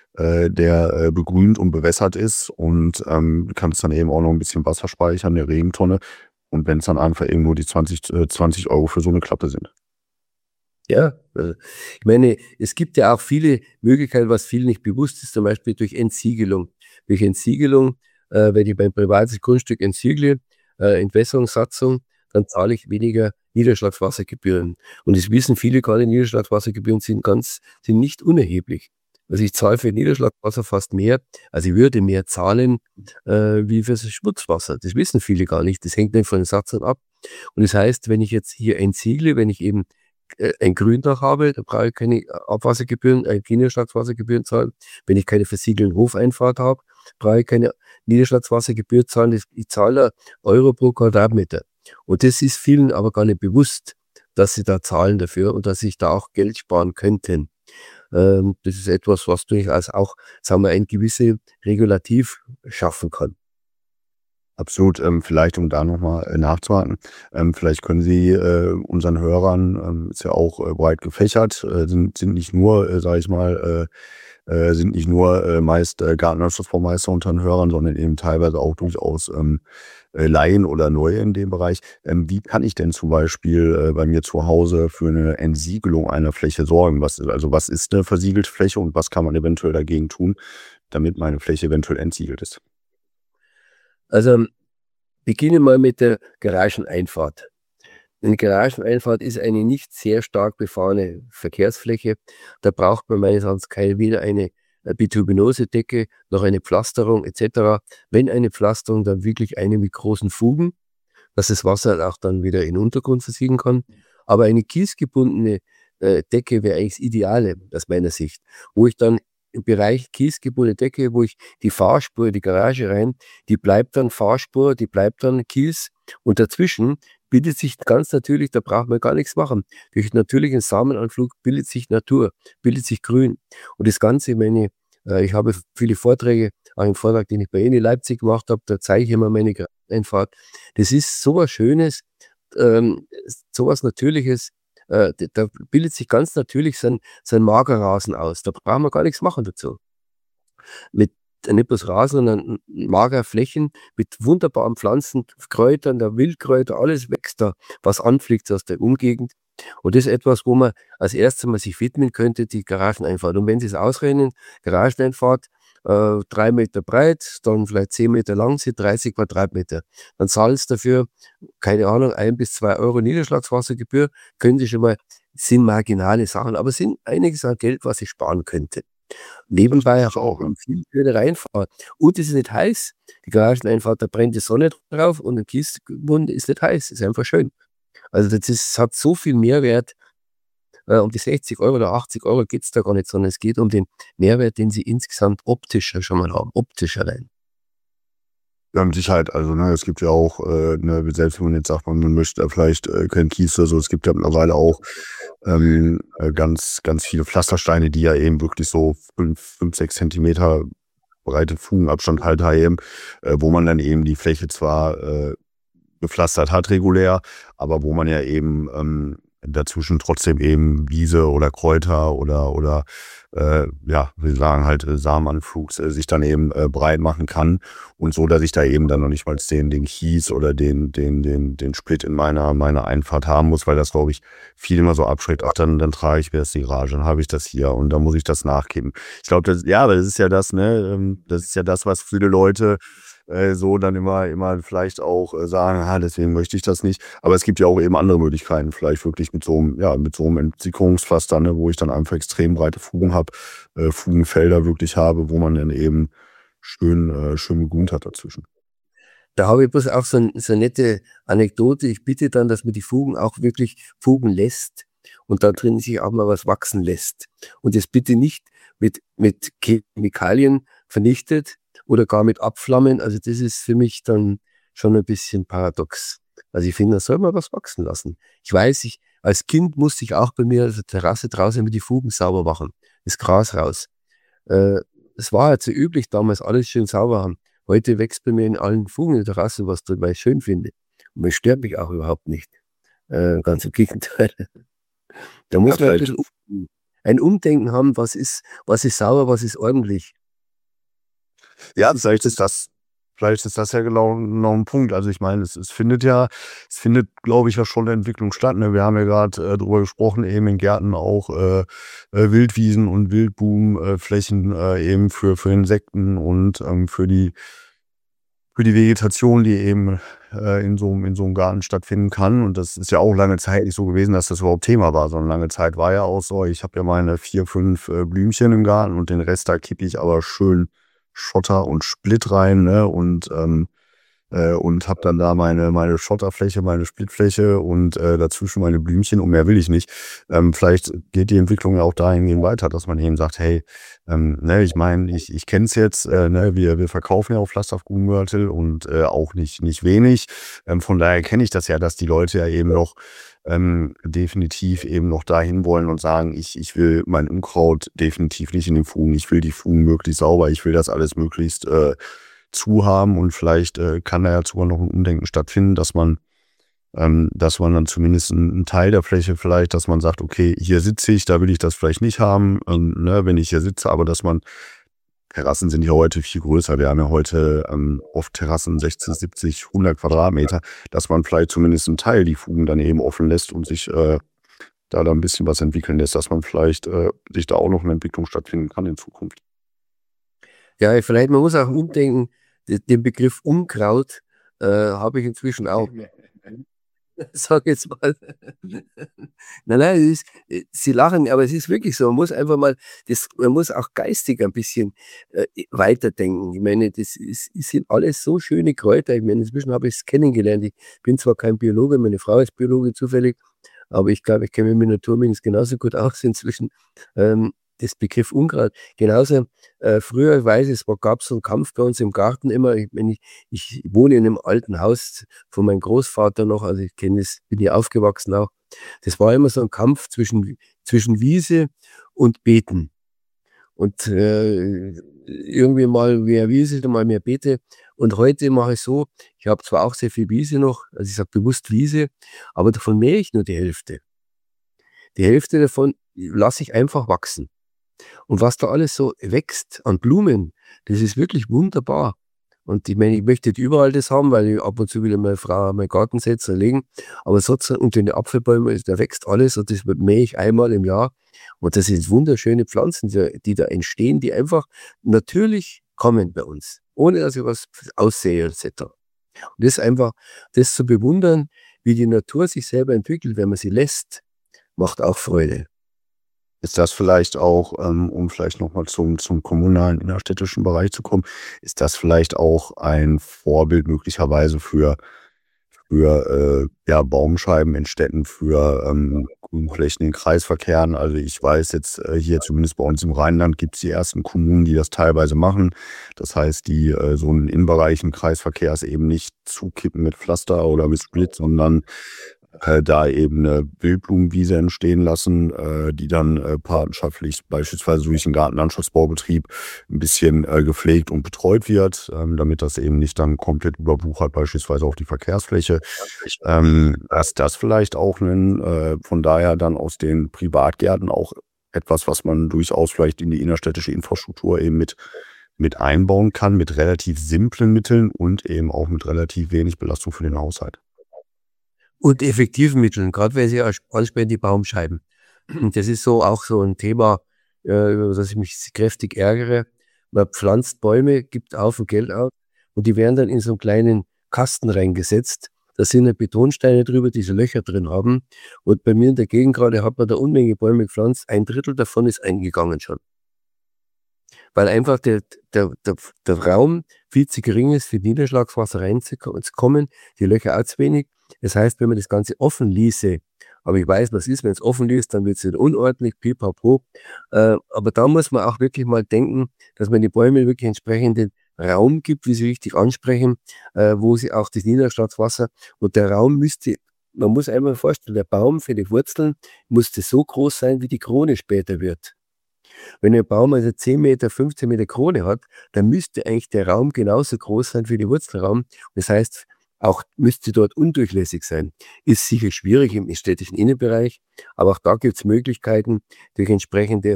der begrünt und bewässert ist und kannst dann eben auch noch ein bisschen Wasser speichern, eine Regentonne. Und wenn es dann einfach irgendwo die 20 Euro für so eine Klappe sind. Ja, ich meine, es gibt ja auch viele Möglichkeiten, was vielen nicht bewusst ist, zum Beispiel durch Entsiegelung. Durch Entsiegelung, wenn ich mein privates Grundstück entsiegle, Entwässerungssatzung, dann zahle ich weniger Niederschlagswassergebühren. Und es wissen viele gar nicht, Niederschlagswassergebühren sind nicht unerheblich. Also ich zahle für Niederschlagswasser fast mehr, also ich würde mehr zahlen wie für das Schmutzwasser. Das wissen viele gar nicht. Das hängt dann von den Satzern ab. Und das heißt, wenn ich jetzt hier entsiegle, wenn ich eben ein Gründach habe, da brauche ich keine Abwassergebühren, Niederschlagswassergebühren zahlen. Wenn ich keine versiegelten Hofeinfahrt habe, brauche ich keine Niederschlagswassergebühr zahlen. Ich zahle Euro pro Quadratmeter. Und das ist vielen aber gar nicht bewusst, dass sie da zahlen dafür und dass sich da auch Geld sparen könnten. Das ist etwas, was durchaus auch, sagen wir, ein gewisses Regulativ schaffen kann. Absolut, vielleicht um da nochmal nachzuhaken, vielleicht können Sie unseren Hörern, ist ja auch breit gefächert, sind nicht nur, sage ich mal, sind nicht nur meist Gartenlandschaftsbaumeister unter den Hörern, sondern eben teilweise auch durchaus Laien oder Neue in dem Bereich. Wie kann ich denn zum Beispiel bei mir zu Hause für eine Entsiegelung einer Fläche sorgen? Was ist eine versiegelte Fläche und was kann man eventuell dagegen tun, damit meine Fläche eventuell entsiegelt ist? Also beginnen wir mit der Garageneinfahrt. Eine Garageneinfahrt ist eine nicht sehr stark befahrene Verkehrsfläche. Da braucht man meines Erachtens weder eine Bituminose-Decke noch eine Pflasterung etc. Wenn eine Pflasterung, dann wirklich eine mit großen Fugen, dass das Wasser auch dann wieder in den Untergrund versiegen kann. Aber eine kiesgebundene Decke wäre eigentlich das Ideale aus meiner Sicht, wo ich dann im Bereich kiesgebundene Decke, wo ich die Fahrspur, die Garage rein, die bleibt dann Fahrspur, die bleibt dann Kies und dazwischen bildet sich ganz natürlich, da braucht man gar nichts machen. Durch natürlichen Samenanflug bildet sich Natur, bildet sich Grün. Und das Ganze, ich habe viele Vorträge, auch einen Vortrag, den ich bei Ihnen in Leipzig gemacht habe, da zeige ich immer meine Einfahrt. Das ist sowas Schönes, sowas Natürliches, da bildet sich ganz natürlich sein Magerrasen aus. Da brauchen wir gar nichts machen dazu. Nicht bloß Rasen, sondern Magerflächen mit wunderbaren Pflanzen, Kräutern, der Wildkräuter, alles wächst da, was anfliegt aus der Umgegend. Und das ist etwas, wo man als erstes mal sich widmen könnte, die Garageneinfahrt. Und wenn Sie es ausrennen, Garageneinfahrt, 3 Meter breit, dann vielleicht 10 Meter lang sind, 30 Quadratmeter. Dann zahlst dafür, keine Ahnung, 1 bis 2 Euro Niederschlagswassergebühr, könnte schon mal, sind marginale Sachen, aber sind einiges an Geld, was ich sparen könnte. Nebenbei Das auch, ja. haben viel schöne Reinfahrt. Und es ist nicht heiß. Die Garageneinfahrt, da brennt die Sonne drauf und ein Kiesbund ist nicht heiß. Ist einfach schön. Also hat so viel Mehrwert. Um die 60 Euro oder 80 Euro geht es da gar nicht, sondern es geht um den Mehrwert, den sie insgesamt optischer schon mal haben. Optisch allein. Ja, mit Sicherheit. Also, ne, es gibt ja auch, ne, selbst wenn man jetzt sagt, man möchte vielleicht keinen Kies oder so, es gibt ja mittlerweile auch ganz, ganz viele Pflastersteine, die ja eben wirklich so 5, 6 Zentimeter breite Fugenabstand halt haben, wo man dann eben die Fläche zwar gepflastert hat regulär, aber wo man ja eben dazwischen trotzdem eben Wiese oder Kräuter oder ja, wir sagen halt Samenanflugs sich dann eben breit machen kann und so, dass ich da eben dann noch nicht mal den Kies oder den Split in meiner Einfahrt haben muss, weil das, glaube ich, viel immer so abschreckt. Ach, dann trage ich mir das die Garage, dann habe ich das hier und dann muss ich das nachgeben. Ich glaube, das ist ja das, ne, das ist ja das, was viele Leute so dann immer vielleicht auch sagen, deswegen möchte ich das nicht. Aber es gibt ja auch eben andere Möglichkeiten, vielleicht wirklich mit so einem Entsicherungspflaster, ne, wo ich dann einfach extrem breite Fugen habe, Fugenfelder wirklich habe, wo man dann eben schön begrünt hat dazwischen. Da habe ich bloß auch so eine nette Anekdote. Ich bitte dann, dass man die Fugen auch wirklich Fugen lässt und da drin sich auch mal was wachsen lässt. Und das bitte nicht mit Chemikalien vernichtet oder gar mit Abflammen. Also das ist für mich dann schon ein bisschen paradox. Also ich finde, da soll man was wachsen lassen. Ich weiß, als Kind musste ich auch bei mir auf der Terrasse draußen mit die Fugen sauber machen. Das Gras raus. Es war halt so üblich damals, alles schön sauber haben. Heute wächst bei mir in allen Fugen in der Terrasse was drin, weil ich schön finde. Und es stört mich auch überhaupt nicht. Ganz im Gegenteil. Da muss man ein Umdenken haben, was ist sauber, was ist ordentlich. Ja, vielleicht ist das ja genau noch ein Punkt. Also ich meine, es findet, glaube ich, ja schon eine Entwicklung statt. Ne? Wir haben ja gerade drüber gesprochen, eben in Gärten auch Wildwiesen und Wildbubenflächen eben für Insekten und für die Vegetation, die eben in so einem Garten stattfinden kann. Und das ist ja auch lange Zeit nicht so gewesen, dass das überhaupt Thema war, sondern lange Zeit war ja auch so, ich habe ja meine 4, 5 Blümchen im Garten und den Rest, da kippe ich aber schön Schotter und Split rein, ne? Und habe dann da meine Schotterfläche, meine Splitfläche und dazwischen meine Blümchen und mehr will ich nicht. Vielleicht geht die Entwicklung ja auch dahingehend weiter, dass man eben sagt, hey, ne, ich meine, ich kenne es jetzt, ne, wir verkaufen ja auch Pflaster auf Grubenmörtel und auch nicht wenig. Von daher kenne ich das ja, dass die Leute ja eben noch definitiv eben noch dahin wollen und sagen, ich will mein Unkraut definitiv nicht in den Fugen, ich will die Fugen möglichst sauber, ich will das alles möglichst zu haben und vielleicht kann da ja sogar noch ein Umdenken stattfinden, dass man dann zumindest einen Teil der Fläche vielleicht, dass man sagt, okay, hier sitze ich, da will ich das vielleicht nicht haben, ne, wenn ich hier sitze, aber dass man, Terrassen sind ja heute viel größer, wir haben ja heute oft Terrassen 60, 70, 100 Quadratmeter, dass man vielleicht zumindest einen Teil die Fugen dann eben offen lässt und sich da ein bisschen was entwickeln lässt, dass man vielleicht sich da auch noch eine Entwicklung stattfinden kann in Zukunft. Ja, vielleicht, man muss auch umdenken, den Begriff Unkraut habe ich inzwischen auch. Sag jetzt mal. Nein, Sie lachen, aber es ist wirklich so. Man muss einfach mal, man muss auch geistig ein bisschen weiterdenken. Ich meine, sind alles so schöne Kräuter. Ich meine, inzwischen habe ich es kennengelernt. Ich bin zwar kein Biologe, meine Frau ist Biologe zufällig, aber ich glaube, ich kenne mich mit Naturmedizin genauso gut aus inzwischen. Das Begriff Unkraut. Genauso, früher, weiß ich, gab es so einen Kampf bei uns im Garten immer. Ich wohne in einem alten Haus von meinem Großvater noch, also ich kenne das, bin hier aufgewachsen auch. Das war immer so ein Kampf zwischen Wiese und Beeten. Und irgendwie mal mehr Wiese, mal mehr Beete. Und heute mache ich so, ich habe zwar auch sehr viel Wiese noch, also ich sage bewusst Wiese, aber davon mähe ich nur die Hälfte. Die Hälfte davon lasse ich einfach wachsen. Und was da alles so wächst an Blumen, das ist wirklich wunderbar. Und ich meine, ich möchte nicht überall das haben, weil ich ab und zu wieder meine Frau an meinen Garten setze und legen. Aber sonst unter den Apfelbäumen, da wächst alles und das mähe ich einmal im Jahr. Und das sind wunderschöne Pflanzen, die da entstehen, die einfach natürlich kommen bei uns, ohne dass ich was aussehe etc. Und das ist einfach, das zu bewundern, wie die Natur sich selber entwickelt, wenn man sie lässt, macht auch Freude. Ist das vielleicht auch, um vielleicht nochmal zum kommunalen, innerstädtischen Bereich zu kommen, ist das vielleicht auch ein Vorbild möglicherweise für ja, Baumscheiben in Städten, für Grünflächen in Kreisverkehren? Also ich weiß jetzt, hier zumindest bei uns im Rheinland gibt es die ersten Kommunen, die das teilweise machen. Das heißt, die so einen Innenbereich im Kreisverkehrs eben nicht zukippen mit Pflaster oder mit Split, sondern da eben eine Wildblumenwiese entstehen lassen, die dann partnerschaftlich beispielsweise durch den Gartenlandschaftsbaubetrieb ein bisschen gepflegt und betreut wird, damit das eben nicht dann komplett überwuchert, beispielsweise auf die Verkehrsfläche. Ist das vielleicht auch von daher dann aus den Privatgärten auch etwas, was man durchaus vielleicht in die innerstädtische Infrastruktur eben mit einbauen kann, mit relativ simplen Mitteln und eben auch mit relativ wenig Belastung für den Haushalt? Und effektiven Mitteln, gerade weil Sie ansprechen, die Baumscheiben. Das ist so auch so ein Thema, über das ich mich kräftig ärgere. Man pflanzt Bäume, gibt auf und Geld aus und die werden dann in so einen kleinen Kasten reingesetzt. Da sind ja Betonsteine drüber, die so Löcher drin haben. Und bei mir in der Gegend gerade hat man da Unmenge Bäume gepflanzt. 1/3 davon ist eingegangen schon. Weil einfach der Raum viel zu gering ist, für Niederschlagswasser reinzukommen, die Löcher auch zu wenig. Das heißt, wenn man das Ganze offen ließe, aber ich weiß, was ist, wenn es offen ist, dann wird es wieder unordentlich, pipapo. Aber da muss man auch wirklich mal denken, dass man die Bäume wirklich entsprechenden Raum gibt, wie Sie richtig ansprechen, wo sie auch das Niederschlagswasser und der Raum man muss einmal vorstellen, der Baum für die Wurzeln musste so groß sein, wie die Krone später wird. Wenn ein Baum also 10 Meter, 15 Meter Krone hat, dann müsste eigentlich der Raum genauso groß sein wie der Wurzelraum. Das heißt, auch müsste dort undurchlässig sein. Ist sicher schwierig im städtischen Innenbereich, aber auch da gibt es Möglichkeiten durch entsprechende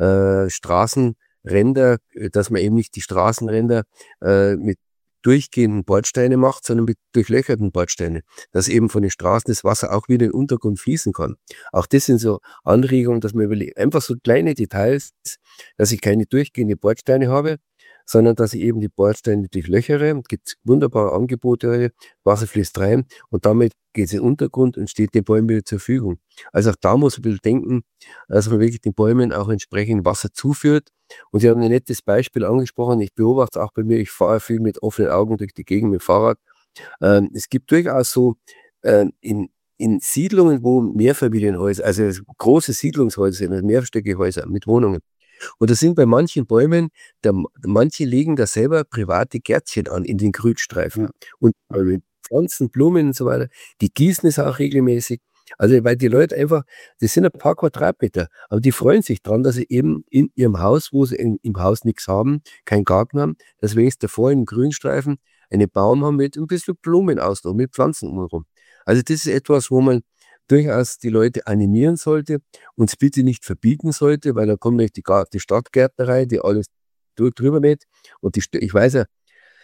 Straßenränder, dass man eben nicht die Straßenränder mit durchgehenden Bordsteine macht, sondern mit durchlöcherten Bordsteinen, dass eben von den Straßen das Wasser auch wieder in den Untergrund fließen kann. Auch das sind so Anregungen, dass man überlegt, einfach so kleine Details, dass ich keine durchgehenden Bordsteine habe, sondern dass ich eben die Bordsteine durchlöchere. Es gibt wunderbare Angebote, Wasser fließt rein und damit geht es in den Untergrund und steht den Bäumen wieder zur Verfügung. Also auch da muss man ein bisschen denken, dass man wirklich den Bäumen auch entsprechend Wasser zuführt. Und Sie haben ein nettes Beispiel angesprochen, ich beobachte es auch bei mir, ich fahre viel mit offenen Augen durch die Gegend mit dem Fahrrad. Es gibt durchaus so in Siedlungen, wo Mehrfamilienhäuser, also große Siedlungshäuser sind, also mehrstöckige Häuser mit Wohnungen. Und da sind bei manchen Bäumen, manche legen da selber private Gärtchen an in den Grünstreifen. Und mit Pflanzen, Blumen und so weiter, die gießen es auch regelmäßig. Also weil die Leute einfach, das sind ein paar Quadratmeter, aber die freuen sich dran, dass sie eben in ihrem Haus, wo sie im Haus nichts haben, keinen Garten haben, dass wenigstens davor im Grünstreifen einen Baum haben mit ein bisschen Blumen außenrum, mit Pflanzen umherum. Also das ist etwas, wo man durchaus die Leute animieren sollte, uns bitte nicht verbieten sollte, weil dann kommt nämlich die Stadtgärtnerei, die alles drüber mäht. Und ich weiß ja,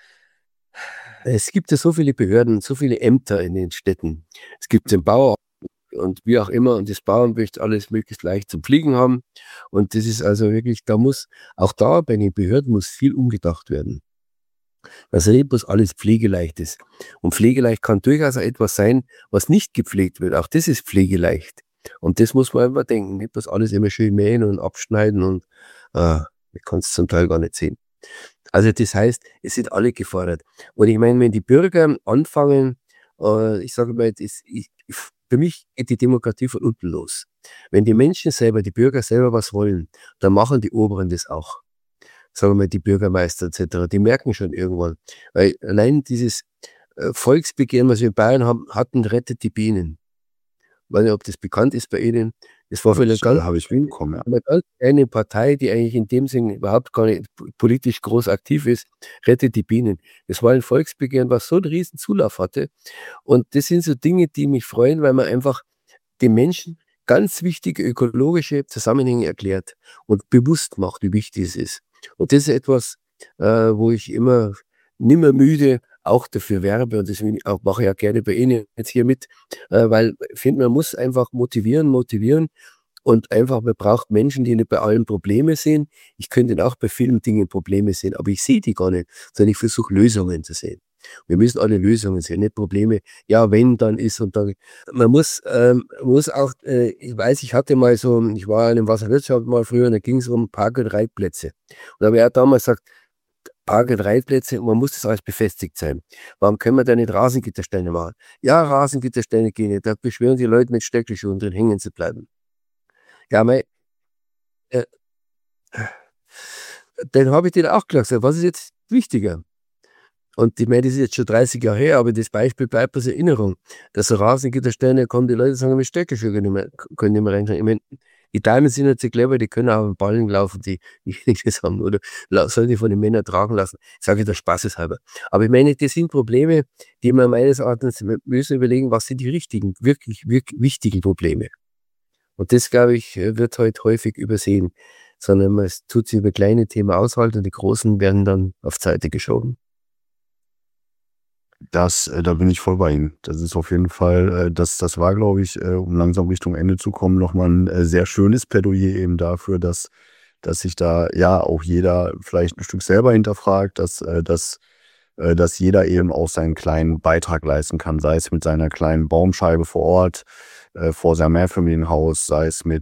es gibt ja so viele Behörden, so viele Ämter in den Städten. Es gibt den Bauamt und wie auch immer, und das Bauamt möchte alles möglichst leicht zum Fliegen haben. Und das ist also wirklich, auch da bei den Behörden muss viel umgedacht werden. Dass nicht bloß alles pflegeleicht ist. Und pflegeleicht kann durchaus auch etwas sein, was nicht gepflegt wird. Auch das ist pflegeleicht. Und das muss man einfach denken. Nicht bloß alles immer schön mähen und abschneiden und man kann es zum Teil gar nicht sehen. Also das heißt, es sind alle gefordert. Und ich meine, wenn die Bürger anfangen, ich sage mal, für mich geht die Demokratie von unten los. Wenn die Menschen selber, die Bürger selber was wollen, dann machen die Oberen das auch. Sagen wir mal, die Bürgermeister etc., die merken schon irgendwann. Weil allein dieses Volksbegehren, was wir in Bayern hatten, rettet die Bienen. Ich weiß nicht, ob das bekannt ist bei Ihnen. Das war vielleicht habe ich mitbekommen, eine ganz kleine Partei, die eigentlich in dem Sinn überhaupt gar nicht politisch groß aktiv ist, rettet die Bienen. Das war ein Volksbegehren, was so einen riesen Zulauf hatte. Und das sind so Dinge, die mich freuen, weil man einfach den Menschen ganz wichtige ökologische Zusammenhänge erklärt und bewusst macht, wie wichtig es ist. Und das ist etwas, wo ich immer nimmer müde, auch dafür werbe, und das mache ich auch gerne bei Ihnen jetzt hier mit, weil ich finde, man muss einfach motivieren und einfach, man braucht Menschen, die nicht bei allen Probleme sehen. Ich könnte auch bei vielen Dingen Probleme sehen, aber ich sehe die gar nicht, sondern ich versuche Lösungen zu sehen. Wir müssen alle Lösungen sehen, nicht Probleme. Ja, wenn, dann ist und dann. Man muss auch, ich weiß, ich war in einem Wasserwirtschaft mal früher, und da ging es um Park- und Reitplätze. Und da habe ich auch damals gesagt, Park- und Reitplätze, und man muss das alles befestigt sein. Warum können wir da nicht Rasengittersteine machen? Ja, Rasengittersteine gehen nicht. Da beschwören die Leute mit Stöckelschuhen drin hängen zu bleiben. Ja, äh, dann habe ich denen auch gesagt, was ist jetzt wichtiger? Und ich meine, das ist jetzt schon 30 Jahre her, aber das Beispiel bleibt als Erinnerung. Dass so Rasengittersteine kommen, die Leute sagen, mit Stöckelschuhen können nicht mehr rein. Ich meine, die Damen sind nicht so clever, die können auch auf Ballen laufen, die nicht das haben, oder sollen die von den Männern tragen lassen. Sage ich das spaßeshalber. Aber ich meine, das sind Probleme, die man meines Erachtens, wir müssen überlegen, was sind die richtigen, wirklich wichtigen Probleme. Und das, glaube ich, wird heute häufig übersehen, sondern man tut sich über kleine Themen aushalten und die großen werden dann auf Seite geschoben. Da bin ich voll bei Ihnen. Das ist auf jeden Fall, das war, glaube ich, um langsam Richtung Ende zu kommen, nochmal ein sehr schönes Plädoyer eben dafür, dass sich da ja auch jeder vielleicht ein Stück selber hinterfragt, dass jeder eben auch seinen kleinen Beitrag leisten kann, sei es mit seiner kleinen Baumscheibe vor Ort, vor seinem Mehrfamilienhaus, sei es mit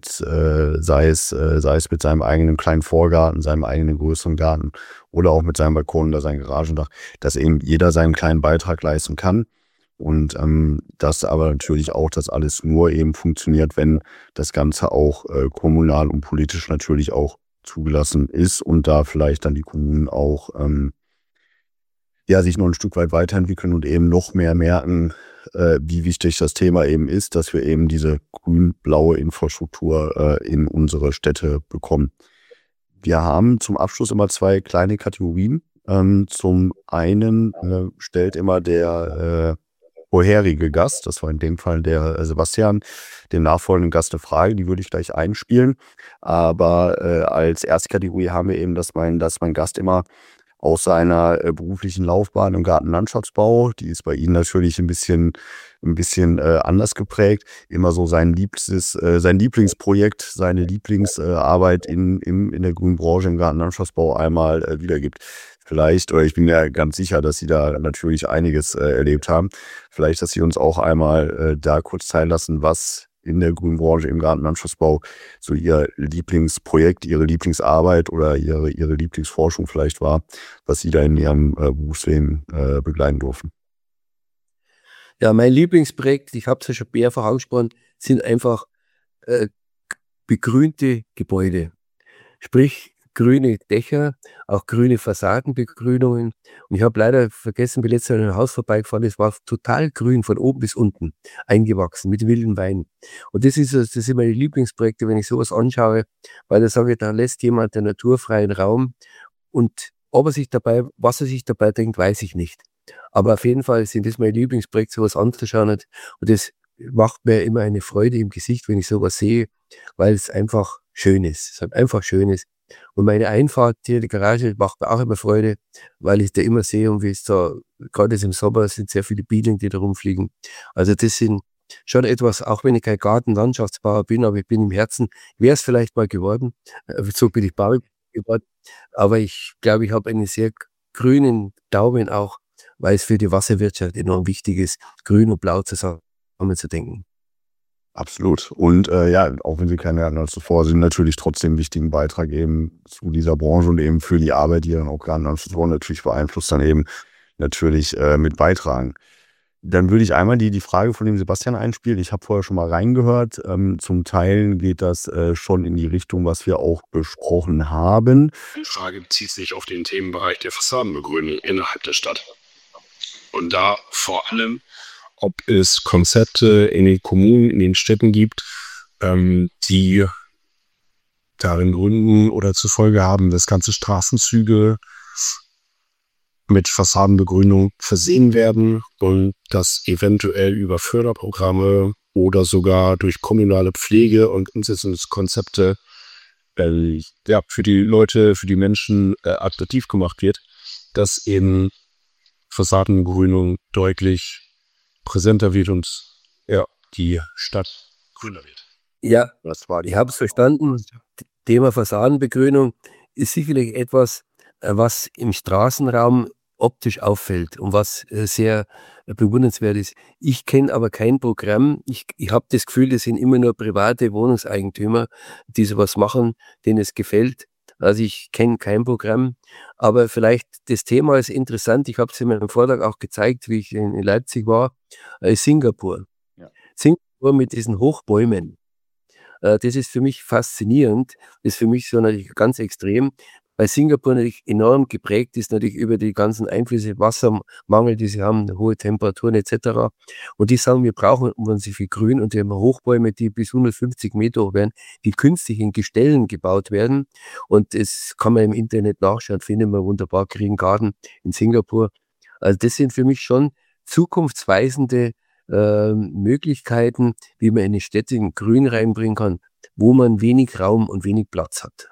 seinem eigenen kleinen Vorgarten, seinem eigenen größeren Garten oder auch mit seinem Balkon oder seinem Garagendach, dass eben jeder seinen kleinen Beitrag leisten kann. Und dass aber natürlich auch das alles nur eben funktioniert, wenn das Ganze auch kommunal und politisch natürlich auch zugelassen ist und da vielleicht dann die Kommunen auch sich noch ein Stück weit weiterentwickeln und eben noch mehr merken, wie wichtig das Thema eben ist, dass wir eben diese grün-blaue Infrastruktur in unsere Städte bekommen. Wir haben zum Abschluss immer 2 kleine Kategorien. Zum einen stellt immer der vorherige Gast, das war in dem Fall der Sebastian, dem nachfolgenden Gast eine Frage, die würde ich gleich einspielen. Aber als erste Kategorie haben wir eben, dass mein Gast immer aus seiner beruflichen Laufbahn im Gartenlandschaftsbau, die ist bei Ihnen natürlich ein bisschen anders geprägt, immer so sein Lieblingsprojekt, seine Lieblingsarbeit in der grünen Branche im Gartenlandschaftsbau einmal wiedergibt. Vielleicht, oder ich bin ja ganz sicher, dass Sie da natürlich einiges erlebt haben. Vielleicht, dass Sie uns auch einmal da kurz teilen lassen, was in der grünen Branche im Gartenlandschaftsbau so Ihr Lieblingsprojekt, Ihre Lieblingsarbeit oder Ihre Lieblingsforschung vielleicht war, was Sie da in Ihrem Berufsleben begleiten durften. Ja, mein Lieblingsprojekt, ich habe es ja schon mehrfach angesprochen, sind einfach begrünte Gebäude. Sprich, grüne Dächer, auch grüne Fassadenbegrünungen. Und ich habe leider vergessen, bin letztes Jahr an einem Haus vorbeigefahren, das war total grün, von oben bis unten, eingewachsen, mit wilden Weinen. Und das sind meine Lieblingsprojekte, wenn ich sowas anschaue, weil da sage ich, da lässt jemand den naturfreien Raum, und was er sich dabei denkt, weiß ich nicht. Aber auf jeden Fall sind das meine Lieblingsprojekte, sowas anzuschauen. Und das macht mir immer eine Freude im Gesicht, wenn ich sowas sehe, weil es einfach schön ist. Es ist einfach schön ist. Und meine Einfahrt hier in die Garage macht mir auch immer Freude, weil ich da immer sehe, und wie es da, gerade jetzt im Sommer, sind sehr viele Bienen, die da rumfliegen. Also das sind schon etwas, auch wenn ich kein Gartenlandschaftsbauer bin, aber ich bin im Herzen, wäre es vielleicht mal geworden, so bin ich Bauer geworden, aber ich glaube, ich habe einen sehr grünen Daumen auch, weil es für die Wasserwirtschaft enorm wichtig ist, grün und blau zusammenzudenken. Absolut. Und auch wenn Sie keine hatten als zuvor, sind natürlich trotzdem einen wichtigen Beitrag eben zu dieser Branche und eben für die Arbeit, die dann auch Gartenlandschaftsbau natürlich beeinflusst, dann eben natürlich mit beitragen. Dann würde ich einmal die Frage von dem Sebastian einspielen. Ich habe vorher schon mal reingehört. Zum Teil geht das schon in die Richtung, was wir auch besprochen haben. Die Frage bezieht sich auf den Themenbereich der Fassadenbegrünung innerhalb der Stadt. Und da vor allem, ob es Konzepte in den Kommunen, in den Städten gibt, die darin gründen oder zur Folge haben, dass ganze Straßenzüge mit Fassadenbegrünung versehen werden und das eventuell über Förderprogramme oder sogar durch kommunale Pflege- und Umsetzungskonzepte für die Leute, für die Menschen attraktiv gemacht wird, dass eben Fassadenbegrünung deutlich präsenter wird und die Stadt grüner wird. Ja, Das war ich habe es verstanden. Thema Fassadenbegrünung ist sicherlich etwas, was im Straßenraum optisch auffällt und was sehr bewundernswert ist. Ich kenne aber kein Programm. Ich habe das Gefühl, das sind immer nur private Wohnungseigentümer, die sowas machen, denen es gefällt. Also ich kenne kein Programm, aber vielleicht das Thema ist interessant. Ich habe es in meinem Vortrag auch gezeigt, wie ich in Leipzig war, Singapur. Ja. Singapur mit diesen Hochbäumen. Das ist für mich faszinierend, das ist für mich so natürlich ganz extrem, weil Singapur natürlich enorm geprägt ist, natürlich über die ganzen Einflüsse, Wassermangel, die sie haben, hohe Temperaturen etc. Und die sagen, wir brauchen unheimlich viel Grün und die haben Hochbäume, die bis 150 Meter hoch werden, die künstlich in Gestellen gebaut werden. Und das kann man im Internet nachschauen, findet man wunderbar, Green Garden in Singapur. Also das sind für mich schon zukunftsweisende Möglichkeiten, wie man in die Städte Grün reinbringen kann, wo man wenig Raum und wenig Platz hat.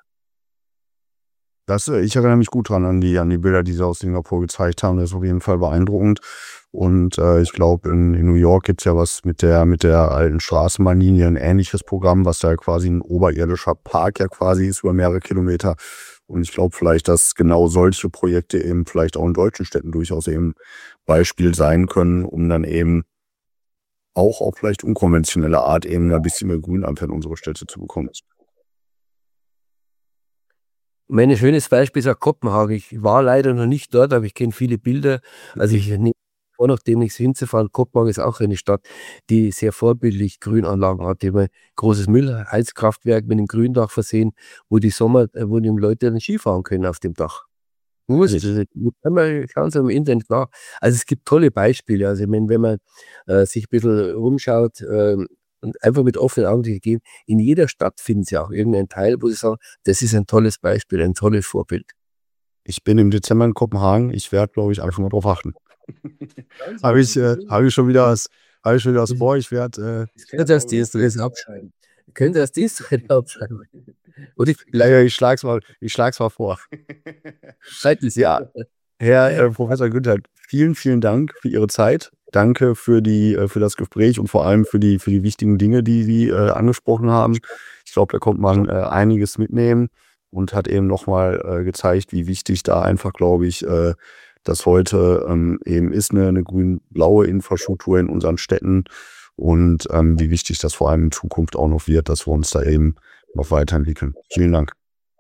Ich erinnere mich gut dran an die Bilder, die sie aus Singapur gezeigt haben. Das ist auf jeden Fall beeindruckend. Und ich glaube, in New York gibt es ja was mit der alten Straßenbahnlinie, ein ähnliches Programm, was da quasi ein oberirdischer Park ja quasi ist über mehrere Kilometer. Und ich glaube vielleicht, dass genau solche Projekte eben vielleicht auch in deutschen Städten durchaus eben Beispiel sein können, um dann eben auch auf vielleicht unkonventionelle Art eben ein bisschen mehr Grün einfach in unsere Städte zu bekommen. Mein schönes Beispiel ist auch Kopenhagen. Ich war leider noch nicht dort, aber ich kenne viele Bilder. Also ich nehme vor, noch demnächst hinzufahren. Kopenhagen ist auch eine Stadt, die sehr vorbildlich Grünanlagen hat. Die haben ein großes Müllheizkraftwerk mit einem Gründach versehen, wo die Leute dann Skifahren können auf dem Dach. Schauen Sie im Internet nach. Also es gibt tolle Beispiele. Also ich meine, wenn man sich ein bisschen rumschaut und einfach mit offenen Augen geben, in jeder Stadt finden Sie auch irgendeinen Teil, wo Sie sagen, das ist ein tolles Beispiel, ein tolles Vorbild. Ich bin im Dezember in Kopenhagen. Ich werde, glaube ich, einfach mal drauf achten. Habe ich schon wieder was vor. Ich werde. Können Sie das Dienstag abschreiben? Können Sie das Dienstag abschreiben? Und ich schlag's mal vor. Ja, Herr Professor Günther, vielen, vielen Dank für Ihre Zeit. Danke für das Gespräch und vor allem für die wichtigen Dinge, die Sie angesprochen haben. Ich glaube, da konnte man einiges mitnehmen und hat eben nochmal gezeigt, wie wichtig da einfach, glaube ich, das heute eben ist, eine grün-blaue Infrastruktur in unseren Städten und wie wichtig das vor allem in Zukunft auch noch wird, dass wir uns da eben noch weiterentwickeln. Vielen Dank.